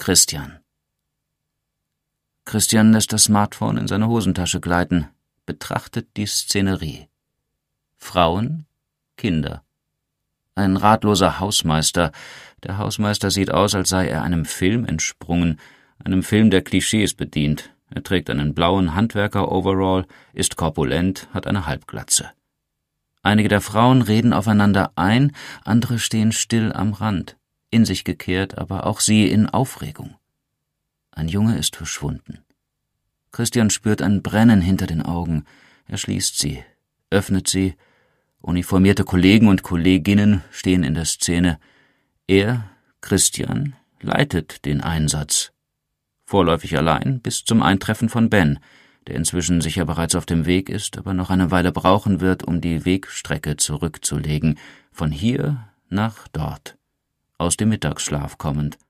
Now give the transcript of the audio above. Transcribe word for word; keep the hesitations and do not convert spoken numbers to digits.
Christian. Christian lässt das Smartphone in seine Hosentasche gleiten, betrachtet die Szenerie. Frauen, Kinder. Ein ratloser Hausmeister. Der Hausmeister sieht aus, als sei er einem Film entsprungen, einem Film, der Klischees bedient. Er trägt einen blauen Handwerker-Overall, ist korpulent, hat eine Halbglatze. Einige der Frauen reden aufeinander ein, andere stehen still am Rand, in sich gekehrt, aber auch sie in Aufregung. Ein Junge ist verschwunden. Christian spürt ein Brennen hinter den Augen. Er schließt sie, öffnet sie. Uniformierte Kollegen und Kolleginnen stehen in der Szene. Er, Christian, leitet den Einsatz. Vorläufig allein bis zum Eintreffen von Ben, der inzwischen sicher bereits auf dem Weg ist, aber noch eine Weile brauchen wird, um die Wegstrecke zurückzulegen, von hier nach dort, aus dem Mittagsschlaf kommend.